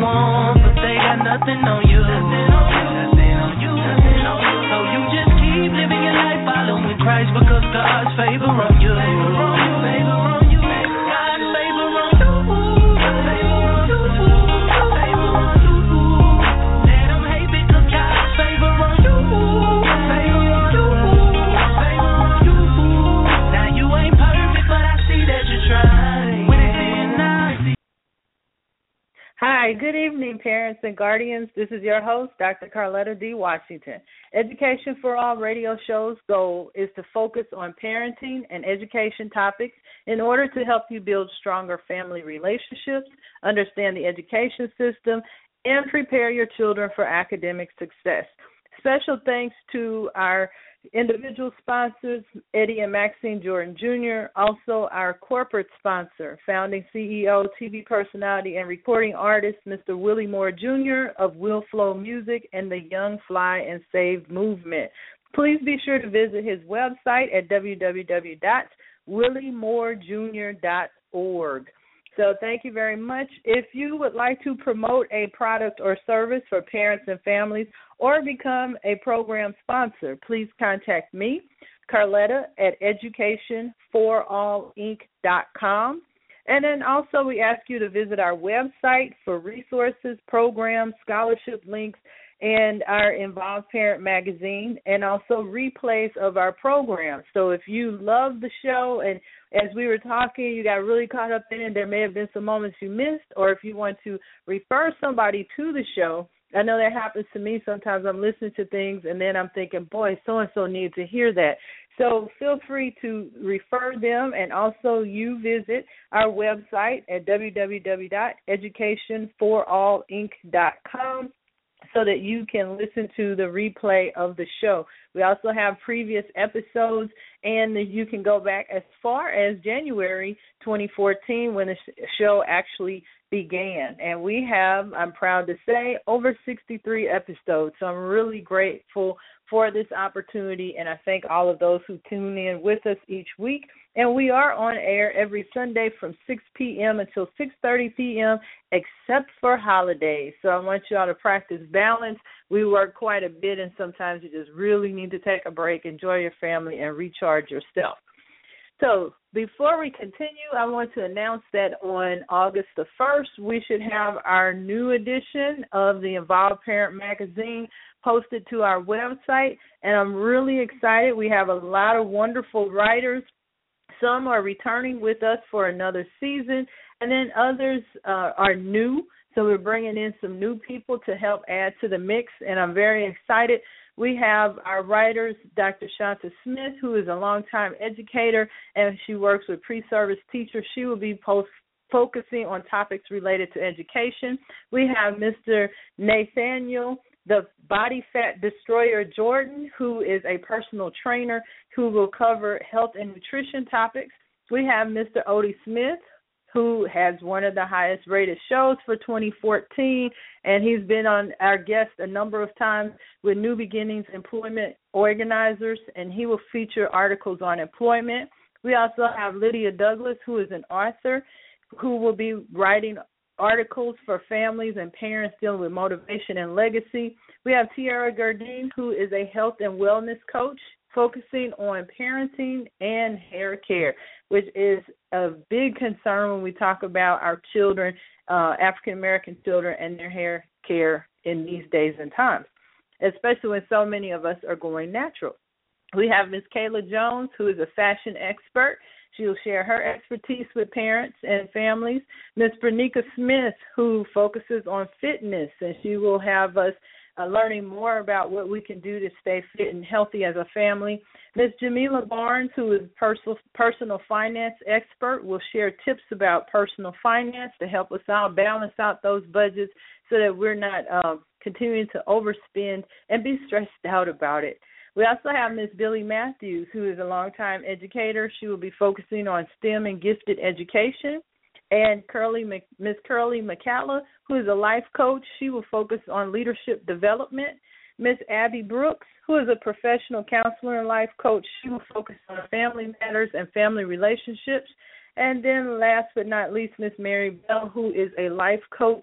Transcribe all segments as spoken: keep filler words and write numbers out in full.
want, but they got nothing on you. Nothing on you. Nothing on you. Nothing on you. So you just keep living your life following Christ because God's favor on you. Favor on you. Favor on you. God's favor on you. Favor on you. Favor on you. Let them hate because God's favor on you. Favor on you. Favor on you. Now you ain't perfect, but I see that you're trying. When it's in now. Hi, good evening, parents and guardians. This is your host, Doctor Carletta D. Washington. Education for All radio show's goal is to focus on parenting and education topics in order to help you build stronger family relationships, understand the education system, and prepare your children for academic success. Special thanks to our individual sponsors, Eddie and Maxine Jordan Junior, also our corporate sponsor, founding C E O, T V personality, and recording artist, Mister Willie Moore Junior of Will Flow Music and the Young Fly and Save movement. Please be sure to visit his website at w w w dot willie moore junior dot org. So thank you very much. If you would like to promote a product or service for parents and families or become a program sponsor, please contact me, Carletta, at education for all inc dot com. And then also we ask you to visit our website for resources, programs, scholarship links, and our Involved Parent magazine, and also replays of our programs. So if you love the show and as we were talking, you got really caught up in it, there may have been some moments you missed, or if you want to refer somebody to the show, I know that happens to me. Sometimes I'm listening to things and then I'm thinking, boy, so-and-so needs to hear that. So feel free to refer them, and also you visit our website at w w w dot education for all inc dot com. so that you can listen to the replay of the show. We also have previous episodes, and you can go back as far as January twenty fourteen when the show actually began. And we have, I'm proud to say, over sixty-three episodes. So I'm really grateful for this opportunity, and I thank all of those who tune in with us each week. And we are on air every Sunday from six p.m. until six thirty p.m., except for holidays. So I want you all to practice balance. We work quite a bit, and sometimes you just really need to take a break, enjoy your family, and recharge yourself. So before we continue, I want to announce that on August the first, we should have our new edition of the Involved Parent magazine posted to our website, and I'm really excited. We have a lot of wonderful writers. Some are returning with us for another season, and then others uh, are new. So we're bringing in some new people to help add to the mix, and I'm very excited. We have our writers, Doctor Shanta Smith, who is a longtime educator, and she works with pre-service teachers. She will be post- focusing on topics related to education. We have Mister Nathaniel, the Body Fat Destroyer Jordan, who is a personal trainer who will cover health and nutrition topics. We have Mister Odie Smith, who has one of the highest rated shows for twenty fourteen, and he's been on our guest a number of times with New Beginnings Employment Organizers, and he will feature articles on employment. We also have Lydia Douglas, who is an author, who will be writing articles for families and parents dealing with motivation and legacy. We have Tiara Gardine, who is a health and wellness coach, focusing on parenting and hair care, which is a big concern when we talk about our children, uh, African-American children, and their hair care in these days and times, especially when so many of us are going natural. We have Miz Kayla Jones, who is a fashion expert. She will share her expertise with parents and families. Miz Bernica Smith, who focuses on fitness, and she will have us uh, learning more about what we can do to stay fit and healthy as a family. Miz Jamila Barnes, who is a personal, personal finance expert, will share tips about personal finance to help us out, balance out those budgets so that we're not uh, continuing to overspend and be stressed out about it. We also have Miz Billy Matthews, who is a longtime educator. She will be focusing on STEM and gifted education. And Curly, Miz Curly McCalla, who is a life coach. She will focus on leadership development. Miz Abby Brooks, who is a professional counselor and life coach. She will focus on family matters and family relationships. And then last but not least, Miz Mary Bell, who is a life coach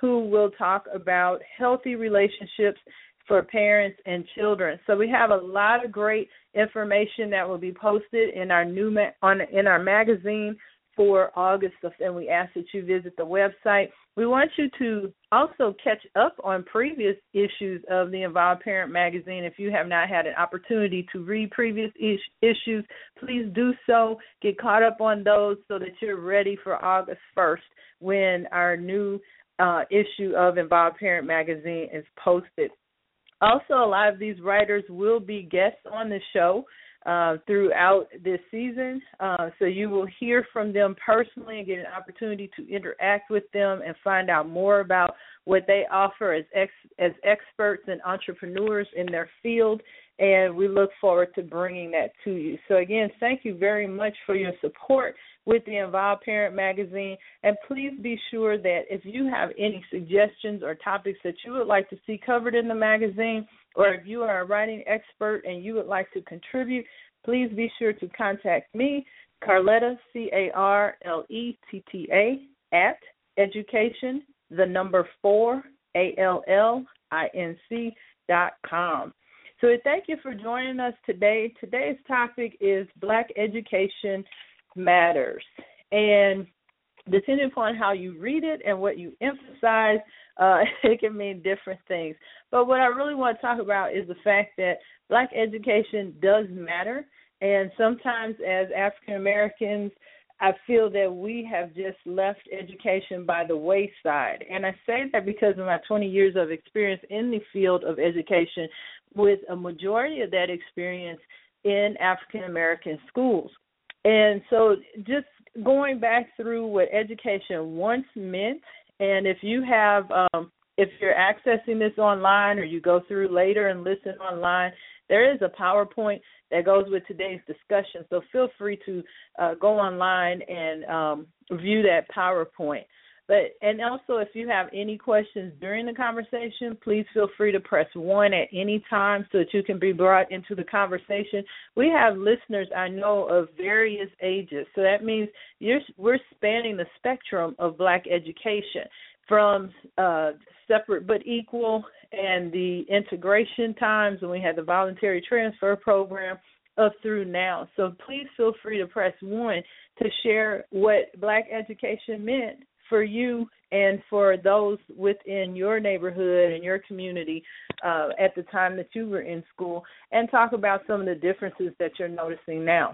who will talk about healthy relationships for parents and children. So we have a lot of great information that will be posted in our new ma- on in our magazine for August, and we ask that you visit the website. We want you to also catch up on previous issues of the Involved Parent magazine. If you have not had an opportunity to read previous is- issues, please do so. Get caught up on those so that you're ready for August first when our new uh, issue of Involved Parent magazine is posted. Also, a lot of these writers will be guests on the show uh, throughout this season, uh, so you will hear from them personally and get an opportunity to interact with them and find out more about what they offer as ex- as experts and entrepreneurs in their field, and we look forward to bringing that to you. So, again, thank you very much for your support with the Involved Parent magazine, and please be sure that if you have any suggestions or topics that you would like to see covered in the magazine, or if you are a writing expert and you would like to contribute, please be sure to contact me, Carletta, C A R L E T T A, at education, the number four, A L L I N C dot com. So thank you for joining us today. Today's topic is Black Education Matters. And depending upon how you read it and what you emphasize, uh, it can mean different things. But what I really want to talk about is the fact that Black education does matter. And sometimes as African Americans, I feel that we have just left education by the wayside. And I say that because of my twenty years of experience in the field of education, with a majority of that experience in African American schools. And so just going back through what education once meant, and if you have, um, if you're accessing this online or you go through later and listen online, there is a PowerPoint that goes with today's discussion. So feel free to uh, go online and um, view that PowerPoint. But and also, if you have any questions during the conversation, please feel free to press one at any time so that you can be brought into the conversation. We have listeners I know of various ages, so that means you're, we're spanning the spectrum of Black education, from uh, separate but equal and the integration times when we had the voluntary transfer program up through now. So please feel free to press one to share what Black education meant for you and for those within your neighborhood and your community uh, at the time that you were in school, and talk about some of the differences that you're noticing now.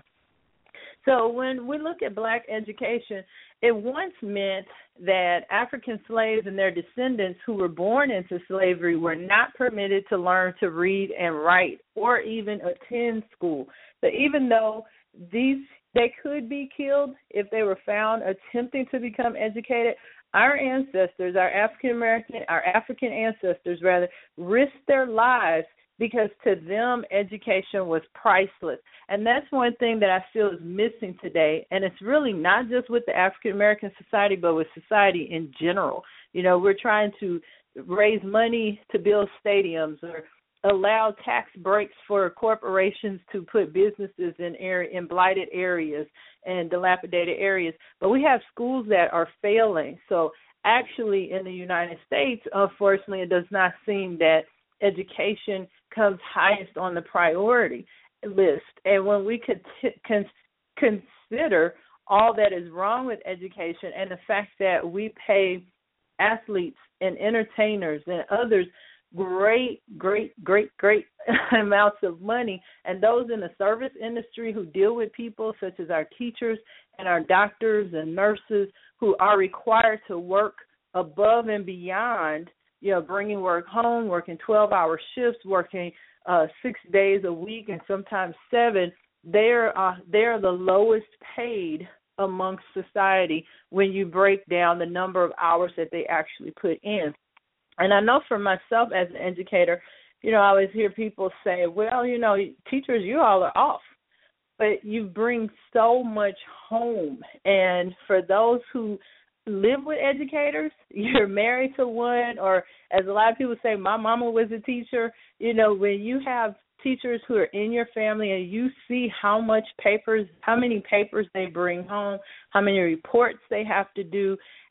So when we look at Black education, it once meant that African slaves and their descendants who were born into slavery were not permitted to learn to read and write or even attend school. So even though these they could be killed if they were found attempting to become educated, our ancestors, our African American, our African ancestors rather, risked their lives because to them education was priceless. And that's one thing that I feel is missing today, and it's really not just with the African American society, but with society in general. You know, we're trying to raise money to build stadiums or allow tax breaks for corporations to put businesses in area, in blighted areas and dilapidated areas. But we have schools that are failing. So actually in the United States, unfortunately, it does not seem that education comes highest on the priority list. And when we could t- con- consider all that is wrong with education and the fact that we pay athletes and entertainers and others great, great, great, great amounts of money, and those in the service industry who deal with people such as our teachers and our doctors and nurses who are required to work above and beyond, you know, bringing work home, working twelve-hour shifts, working uh, six days a week and sometimes seven, they're, uh, they're the lowest paid amongst society when you break down the number of hours that they actually put in. And I know for myself as an educator, you know, I always hear people say, well, you know, teachers, you all are off. But you bring so much home. And for those who live with educators, you're married to one, or as a lot of people say, my mama was a teacher. You know, when you have teachers who are in your family and you see how much papers, how many papers they bring home, how many reports they have to do,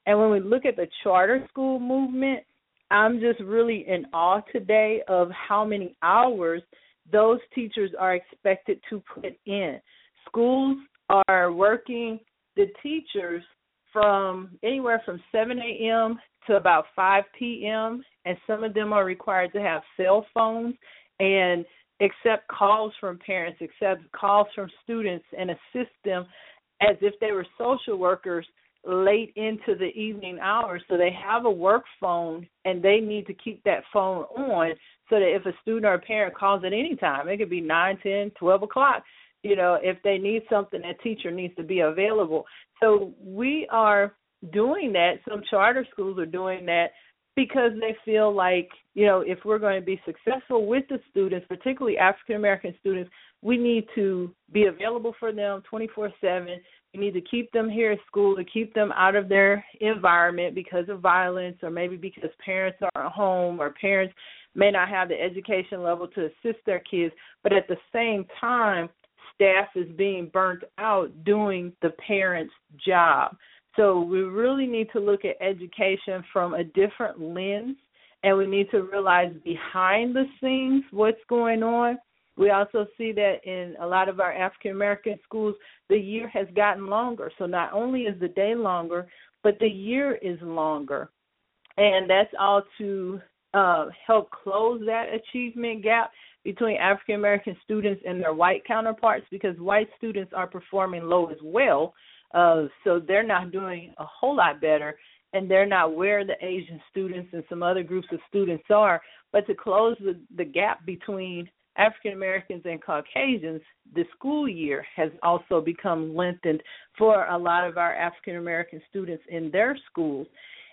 And when we look at the charter school movement, I'm just really in awe today of how many hours those teachers are expected to put in. Schools are working the teachers from anywhere from seven a.m. to about five p.m., and some of them are required to have cell phones and accept calls from parents, accept calls from students, and assist them as if they were social workers late into the evening hours. So they have a work phone, and they need to keep that phone on so that if a student or a parent calls at any time, it could be nine, ten, twelve o'clock, you know, if they need something, that teacher needs to be available. So we are doing that. Some charter schools are doing that because they feel like, you know, if we're going to be successful with the students, particularly African-American students, we need to be available for them twenty-four seven. We need to keep them here at school, to keep them out of their environment because of violence, or maybe because parents are at home, or parents may not have the education level to assist their kids. But at the same time, staff is being burnt out doing the parents' job. So we really need to look at education from a different lens, and we need to realize behind the scenes what's going on. We also see that in a lot of our African-American schools, the year has gotten longer. So not only is the day longer, but the year is longer. And that's all to uh, help close that achievement gap between African-American students and their white counterparts, because white students are performing low as well. Uh, so they're not doing a whole lot better, and they're not where the Asian students and some other groups of students are. But to close the, the gap between African Americans and Caucasians, the school year has also become lengthened for a lot of our African American students in their schools.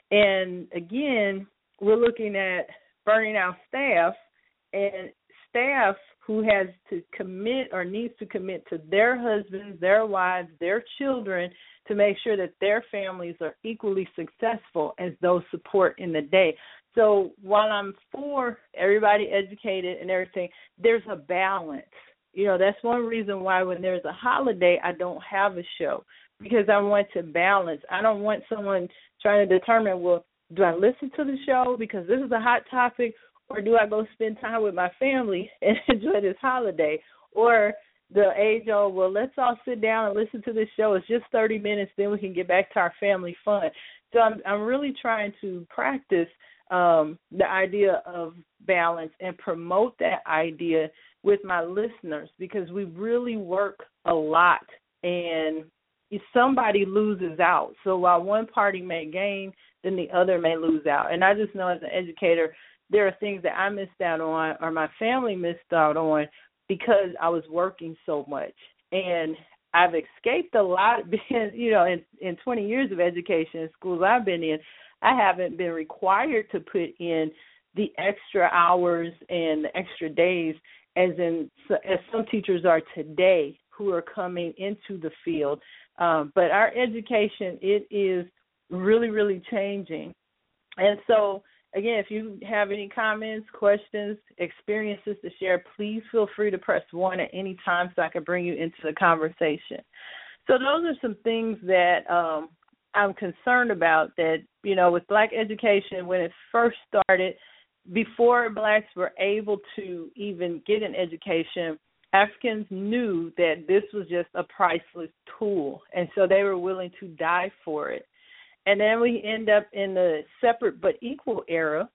And again, we're looking at burning out staff, and staff who has to commit or needs to commit to their husbands, their wives, their children to make sure that their families are equally successful as those support in the day. So while I'm for everybody educated and everything, there's a balance. You know, that's one reason why when there's a holiday, I don't have a show, because I want to balance. I don't want someone trying to determine, well, do I listen to the show because this is a hot topic, or do I go spend time with my family and enjoy this holiday? Or the age old, well, let's all sit down and listen to this show. It's just thirty minutes, then we can get back to our family fun. So I'm, I'm really trying to practice um, the idea of balance and promote that idea with my listeners, because we really work a lot, and if somebody loses out. So while one party may gain, then the other may lose out. And I just know as an educator, there are things that I missed out on, or my family missed out on, because I was working so much. And I've escaped a lot, because, you know, in, in twenty years of education in schools I've been in, I haven't been required to put in the extra hours and the extra days as in as some teachers are today who are coming into the field. Um, but our education, it is really, really changing. And so, again, if you have any comments, questions, experiences to share, please feel free to press one at any time so I can bring you into the conversation. So those are some things that um, I'm concerned about, that, you know, with Black education, when it first started, before Blacks were able to even get an education, Africans knew that this was just a priceless tool, and so they were willing to die for it. And then we end up in the separate but equal era,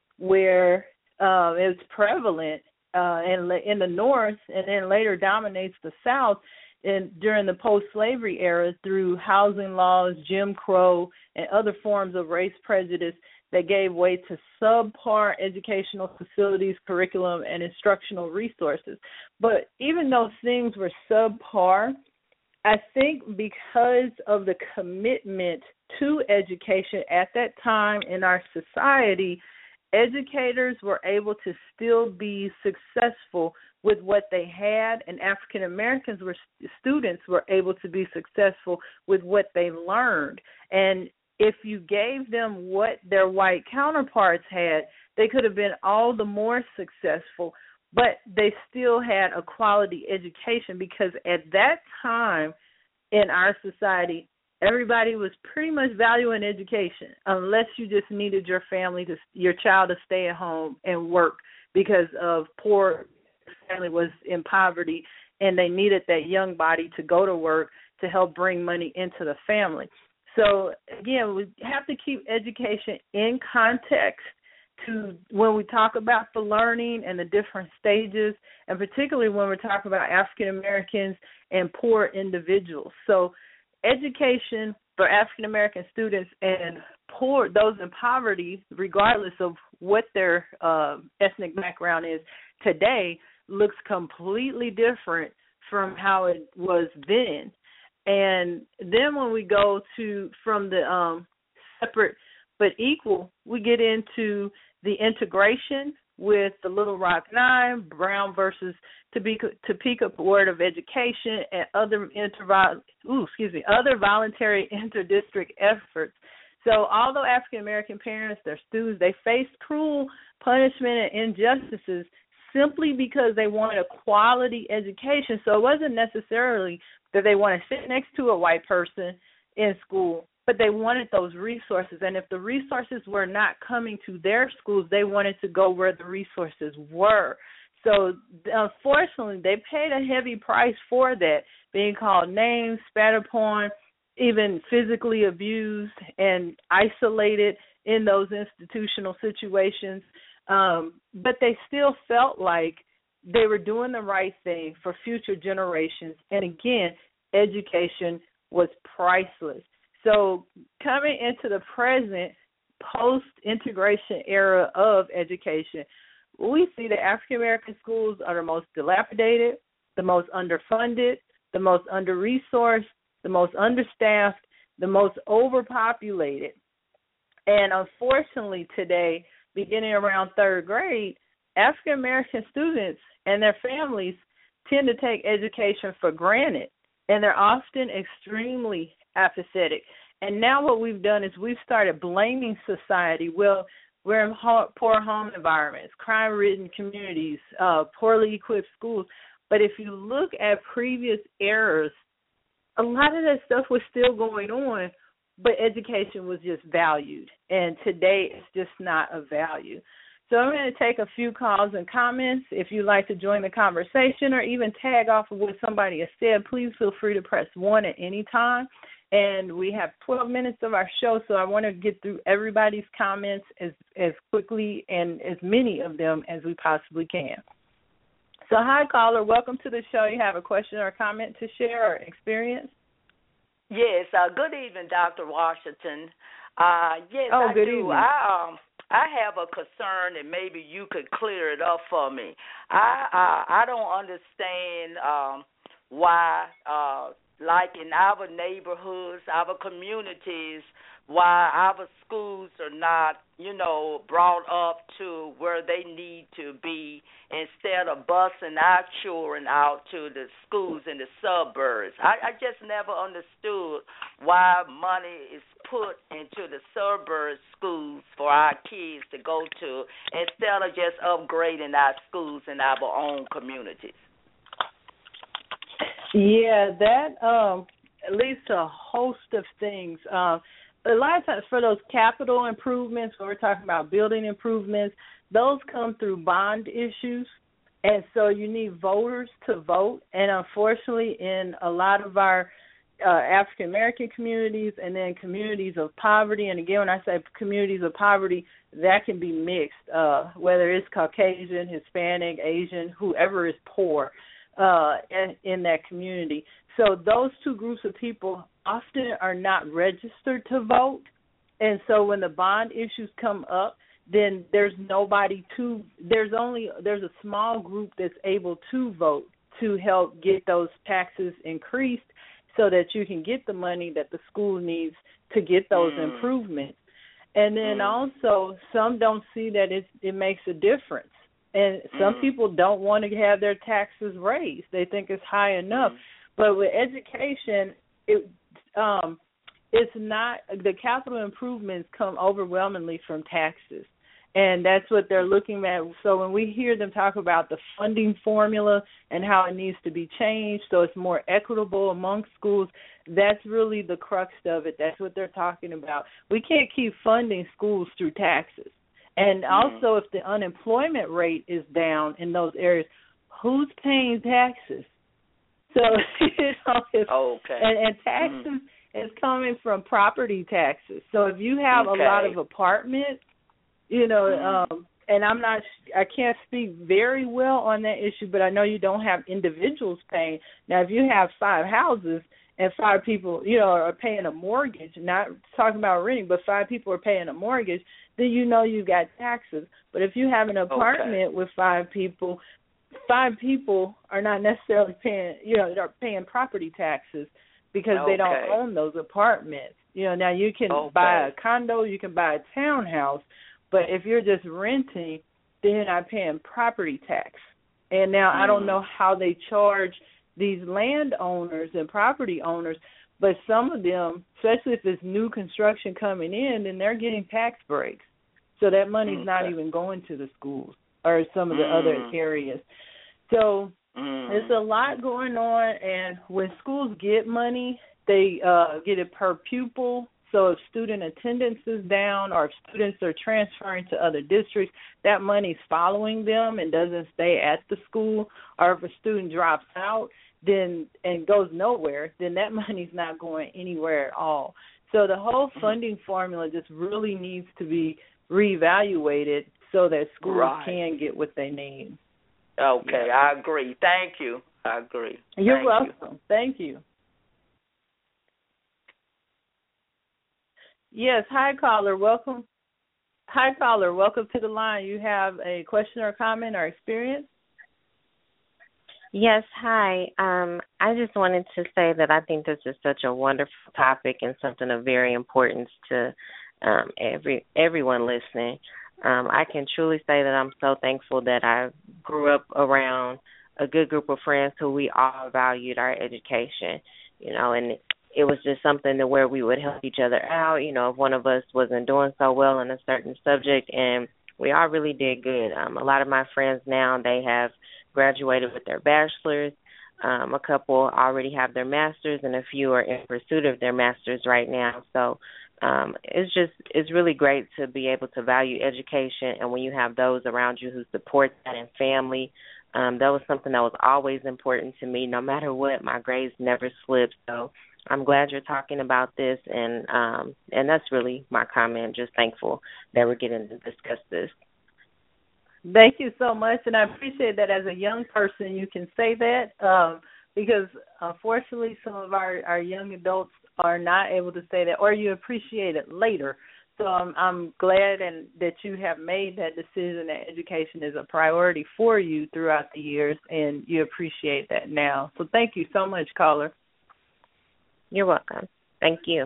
where uh, it's prevalent uh, in, in the North, and then later dominates the South in, during the post-slavery era through housing laws, Jim Crow, and other forms of race prejudice that gave way to subpar educational facilities, curriculum, and instructional resources. But even though things were subpar, I think because of the commitment to education at that time in our society, educators were able to still be successful with what they had, and African Americans were students were able to be successful with what they learned. And if you gave them what their white counterparts had, they could have been all the more successful, but they still had a quality education, because at that time in our society, everybody was pretty much valuing education, unless you just needed your family to your child to stay at home and work because of poor family was in poverty and they needed that young body to go to work to help bring money into the family. So again, we have to keep education in context to when we talk about the learning and the different stages, and particularly when we're talking about African Americans and poor individuals. So education for African American students and poor, those in poverty, regardless of what their uh, ethnic background is today, looks completely different from how it was then. And then when we go to from the um, separate but equal, we get into the integration with the Little Rock Nine, Brown versus Topeka, Topeka Board of Education, and other inter ooh, excuse me, other voluntary interdistrict efforts. So although African American parents, their students, they faced cruel punishment and injustices simply because they wanted a quality education. So it wasn't necessarily that they want to sit next to a white person in school, but they wanted those resources. And if the resources were not coming to their schools, they wanted to go where the resources were. So unfortunately, they paid a heavy price for that, being called names, spat upon, even physically abused and isolated in those institutional situations. Um, but they still felt like they were doing the right thing for future generations. And again, education was priceless. So coming into the present post-integration era of education, we see that African-American schools are the most dilapidated, the most underfunded, the most under-resourced, the most understaffed, the most overpopulated. And unfortunately today, beginning around third grade, African-American students and their families tend to take education for granted, and they're often extremely apathetic. And now what we've done is we've started blaming society. Well, we're in poor home environments, crime-ridden communities, uh, poorly equipped schools. But if you look at previous eras, a lot of that stuff was still going on, but education was just valued. And today it's just not a value. So I'm going to take a few calls and comments. If you'd like to join the conversation or even tag off of what somebody has said, please feel free to press one at any time. And we have twelve minutes of our show, so I want to get through everybody's comments as, as quickly and as many of them as we possibly can. So hi, caller. Welcome to the show. You have a question or a comment to share or experience? Yes. Uh, good evening, Doctor Washington. Uh, yes, oh, I good do. Evening. I, um, I have a concern, and maybe you could clear it up for me. I I, I don't understand um, why, uh, like in our neighborhoods, our communities, why our schools are not, you know, brought up to where they need to be instead of busing our children out to the schools in the suburbs. I, I just never understood why money is put into the suburb schools for our kids to go to instead of just upgrading our schools in our own communities. Yeah, that um, leads to a host of things. Um, a lot of times for those capital improvements, when we're talking about building improvements, those come through bond issues. And so you need voters to vote. And unfortunately, in a lot of our uh, African-American communities and then communities of poverty, and again, when I say communities of poverty, that can be mixed, uh, whether it's Caucasian, Hispanic, Asian, whoever is poor uh, in, in that community. So those two groups of people often are not registered to vote. And so when the bond issues come up, then there's nobody to, there's only, there's a small group that's able to vote to help get those taxes increased so that you can get the money that the school needs to get those mm. improvements. And then mm. also some don't see that it, it makes a difference. And some mm. people don't want to have their taxes raised. They think it's high enough. Mm. But with education, it um, it's not, the capital improvements come overwhelmingly from taxes. And that's what they're looking at. So when we hear them talk about the funding formula and how it needs to be changed so it's more equitable among schools, that's really the crux of it. That's what they're talking about. We can't keep funding schools through taxes. And also, if the unemployment rate is down in those areas, who's paying taxes? So, you know, if, okay. and, and taxes mm-hmm. is coming from property taxes. So if you have okay. a lot of apartments, you know, mm-hmm. um, and I'm not, I can't speak very well on that issue, but I know you don't have individuals paying. Now, if you have five houses and five people, you know, are paying a mortgage, not talking about renting, but five people are paying a mortgage, then you know you've got taxes. But if you have an apartment okay. with five people, five people are not necessarily paying, you know, they're paying property taxes because okay. they don't own those apartments. You know, now you can okay. buy a condo, you can buy a townhouse, but if you're just renting, then you're not paying property tax. And now mm. I don't know how they charge these landowners and property owners, but some of them, especially if it's new construction coming in, then they're getting tax breaks. So that money's okay. not even going to the schools or some of the mm. other areas. So mm. there's a lot going on, and when schools get money, they uh, get it per pupil. So if student attendance is down or if students are transferring to other districts, that money's following them and doesn't stay at the school. Or if a student drops out then and goes nowhere, then that money's not going anywhere at all. So the whole funding formula just really needs to be reevaluated so that schools right. can get what they need. Okay, yeah. I agree. Thank you. I agree. You're Thank welcome. You. Thank you. Yes, hi, caller. Welcome. Hi, caller. Welcome to the line. You have a question or comment or experience? Yes, hi. Um, I just wanted to say that I think this is such a wonderful topic and something of very importance to um, every everyone listening. Um, I can truly say that I'm so thankful that I grew up around a good group of friends who we all valued our education, you know, and it was just something to where we would help each other out, you know, if one of us wasn't doing so well in a certain subject, and we all really did good. Um, a lot of my friends now, they have graduated with their bachelor's. Um, a couple already have their master's, and a few are in pursuit of their master's right now. So um, it's just it's really great to be able to value education, and when you have those around you who support that and family, um, that was something that was always important to me. No matter what, my grades never slipped. So I'm glad you're talking about this, and um, and that's really my comment. Just thankful that we're getting to discuss this. Thank you so much, and I appreciate that as a young person you can say that um, because unfortunately some of our, our young adults are not able to say that, or you appreciate it later. So I'm, I'm glad and that you have made that decision that education is a priority for you throughout the years, and you appreciate that now. So thank you so much, caller. You're welcome. Thank you.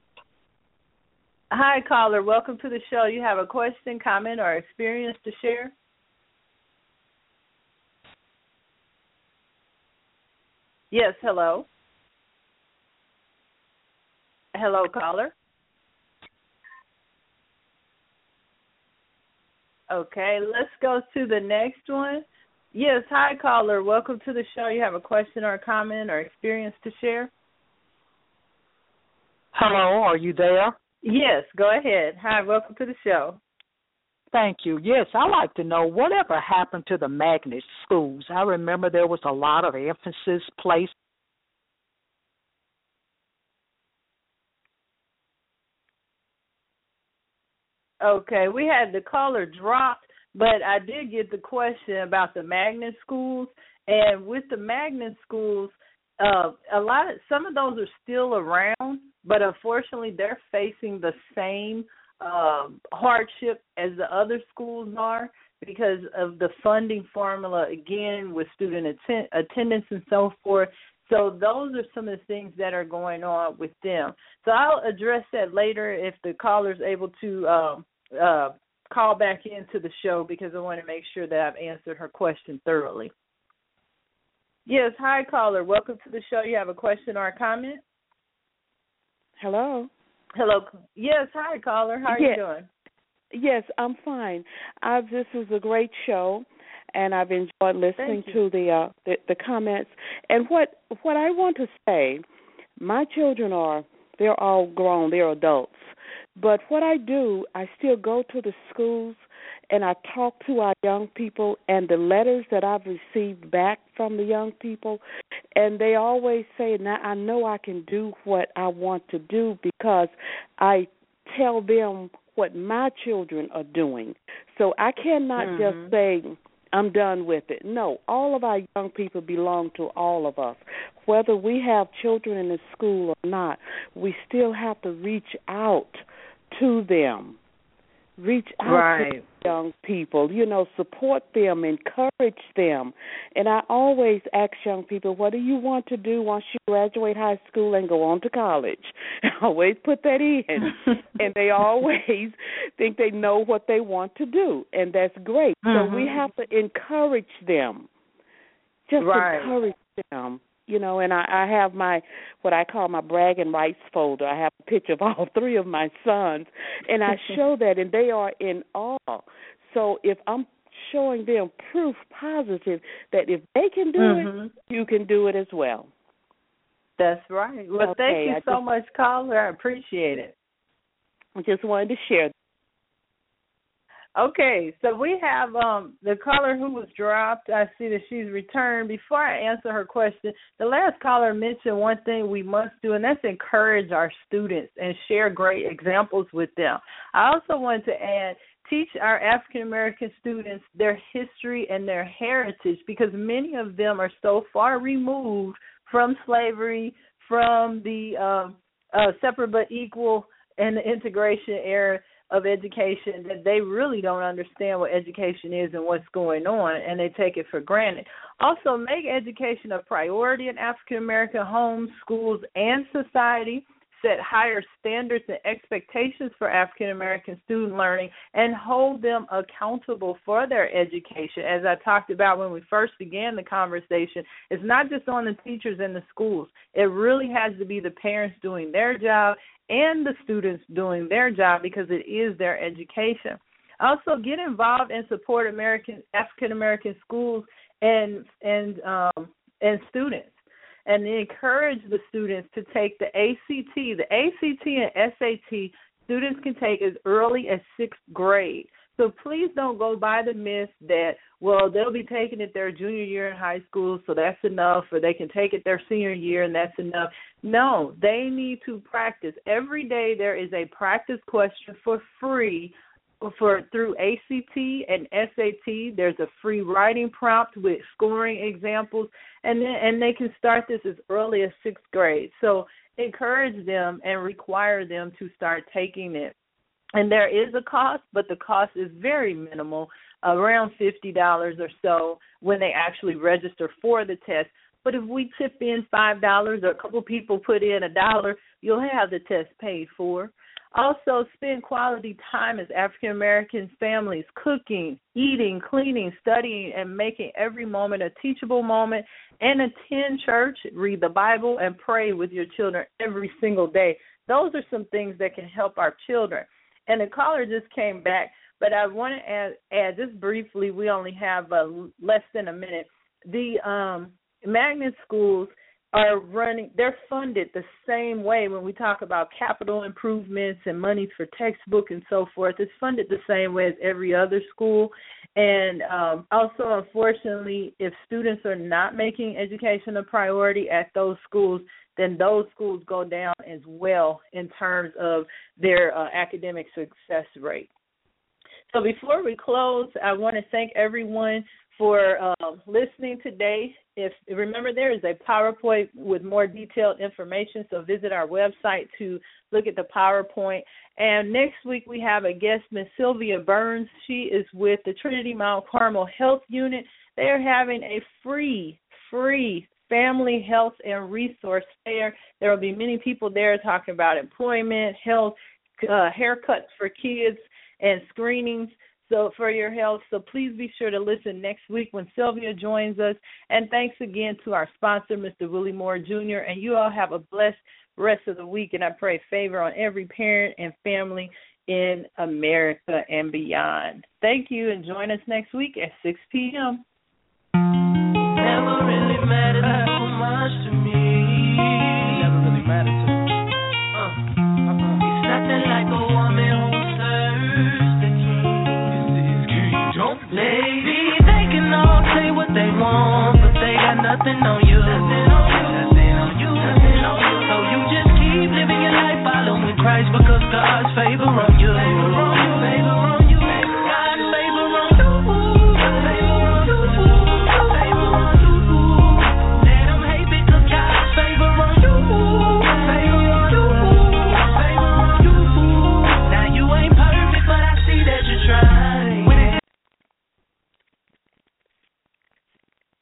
Hi, caller. Welcome to the show. You have a question, comment, or experience to share? Yes, hello. Hello, caller. Okay, let's go to the next one. Yes, hi, caller. Welcome to the show. You have a question or a comment or experience to share? Hello, are you there? Yes, go ahead. Hi, welcome to the show. Thank you. Yes, I'd like to know whatever happened to the magnet schools. I remember there was a lot of emphasis placed. Okay, we had the caller dropped, but I did get the question about the magnet schools. And with the magnet schools, uh, a lot of some of those are still around, but unfortunately they're facing the same uh, hardship as the other schools are because of the funding formula, again, with student atten- attendance and so forth. So those are some of the things that are going on with them. So I'll address that later if the caller's able to um, uh, call back into the show because I want to make sure that I've answered her question thoroughly. Yes, hi, caller. Welcome to the show. You have a question or a comment? Hello. Hello. Yes, hi, caller. How are yeah. you doing? Yes, I'm fine. Uh, this is a great show, and I've enjoyed listening to the, uh, the the comments. And what what I want to say, my children are they're all grown, they're adults. But what I do, I still go to the schools and I talk to our young people and the letters that I've received back from the young people, and they always say, now I know I can do what I want to do because I tell them what my children are doing. So I cannot mm-hmm. just say, I'm done with it. No, all of our young people belong to all of us. Whether we have children in the school or not, we still have to reach out to them. Reach out right. to young people, you know, support them, encourage them. And I always ask young people, what do you want to do once you graduate high school and go on to college? I always put that in. And they always think they know what they want to do, and that's great. Mm-hmm. So we have to encourage them, just right. encourage them. You know, and I, I have my, what I call my bragging rights folder. I have a picture of all three of my sons, and I show that, and they are in awe. So if I'm showing them proof positive that if they can do mm-hmm. it, you can do it as well. That's right. Well, okay, thank you I so just, much, caller. I appreciate it. I just wanted to share that. Okay, so we have um, the caller who was dropped. I see that she's returned. Before I answer her question, the last caller mentioned one thing we must do, and that's encourage our students and share great examples with them. I also wanted to add, teach our African-American students their history and their heritage, because many of them are so far removed from slavery, from the um, uh, separate but equal and the integration era of education, that they really don't understand what education is and what's going on, and they take it for granted. Also, make education a priority in African-American homes, schools, and society. Set higher standards and expectations for African-American student learning and hold them accountable for their education. As I talked about when we first began the conversation, it's not just on the teachers and the schools. It really has to be the parents doing their job and the students doing their job, because it is their education. Also, get involved and support American African-American schools and and um, and students. And encourage the students to take the A C T. The A C T and S A T students can take as early as sixth grade. So please don't go by the myth that, well, they'll be taking it their junior year in high school, so that's enough, or they can take it their senior year and that's enough. No, they need to practice. Every day there is a practice question for free for through A C T and S A T. There's a free writing prompt with scoring examples, and then and they can start this as early as sixth grade. So encourage them and require them to start taking it. And there is a cost, but the cost is very minimal, around fifty dollars or so when they actually register for the test. But if we tip in five dollars or a couple people put in a dollar, you'll have the test paid for. Also, spend quality time as African-American families cooking, eating, cleaning, studying, and making every moment a teachable moment. And attend church, read the Bible, and pray with your children every single day. Those are some things that can help our children. And the caller just came back, but I want to add, add just briefly, we only have uh, less than a minute. The um, magnet schools are running, they're funded the same way when we talk about capital improvements and monies for textbook and so forth. It's funded the same way as every other school. And um, also, unfortunately, if students are not making education a priority at those schools, then those schools go down as well in terms of their uh, academic success rate. So before we close, I want to thank everyone for um, listening today. If remember, there is a PowerPoint with more detailed information, so visit our website to look at the PowerPoint. And next week we have a guest, Miz Sylvia Burns. She is with the Trinity Mount Carmel Health Unit. They are having a free, free family health and resource fair. There will be many people there talking about employment, health, uh, haircuts for kids, and screenings so for your health. So please be sure to listen next week when Sylvia joins us. And thanks again to our sponsor, Mister Willie Moore Junior And you all have a blessed rest of the week. And I pray favor on every parent and family in America and beyond. Thank you, and join us next week at six p.m.